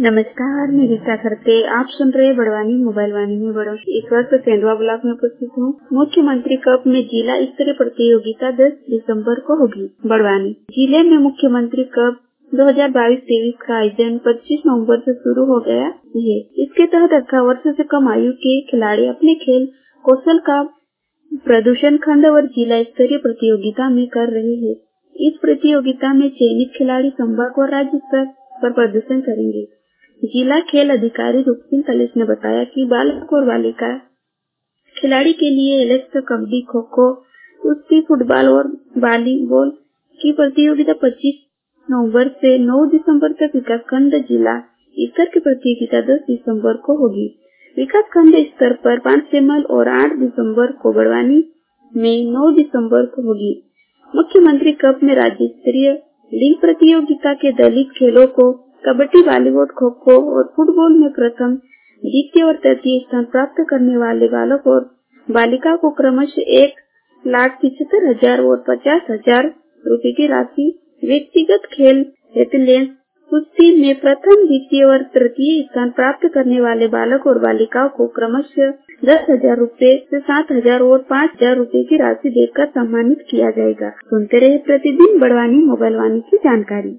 नमस्कार, मैं गीता खरते। आप सुन रहे बड़वानी मोबाइल वाणी में बड़ों। इस वर्ष सेंधवा ब्लॉक में उपस्थित हूँ। मुख्यमंत्री कप में जिला स्तरीय प्रतियोगिता 10 दिसंबर को होगी। बड़वानी जिले में मुख्यमंत्री कप 2022-23 का आयोजन 25 नवंबर से शुरू हो गया है। इसके तहत 18 वर्ष से कम आयु के खिलाड़ी अपने खेल कौशल का प्रदर्शन खंड और जिला स्तरीय प्रतियोगिता में कर रहे हैं। इस प्रतियोगिता में चयनित खिलाड़ी संभाग और राज्य स्तर पर प्रदर्शन करेंगे। जिला खेल अधिकारी रूपसिंह कलेश ने बताया कि बालक और बालिका खिलाड़ी के लिए एलेक्स कबड्डी, खो-खो, कुश्ती, फुटबॉल और वॉलीबॉल की प्रतियोगिता 25 नवंबर से 9 दिसंबर तक विकास खंड जिला स्तर की प्रतियोगिता 10 दिसंबर को होगी। विकास खंड स्तर पर 5 सेमल और 8 दिसंबर को बड़वानी में 9 दिसंबर को होगी। मुख्यमंत्री कप में राज्य स्तरीय लीग प्रतियोगिता के दलित खेलों को कबड्डी, वॉलीबॉल, खो-खो और फुटबॉल में प्रथम, द्वितीय और तृतीय स्थान प्राप्त करने वाले बालक और बालिका को क्रमशः 1,75,000 और 50,000 रुपए की राशि, व्यक्तिगत खेल एथलेटिक्स, कुश्ती में प्रथम, द्वितीय और तृतीय स्थान प्राप्त करने वाले बालक और बालिकाओं को क्रमशः 10,000 रुपए से 7,000 और 5,000 रुपए की राशि देकर सम्मानित किया जाएगा। सुनते रहे प्रतिदिन बड़वानी मोबाइल वाणी की जानकारी।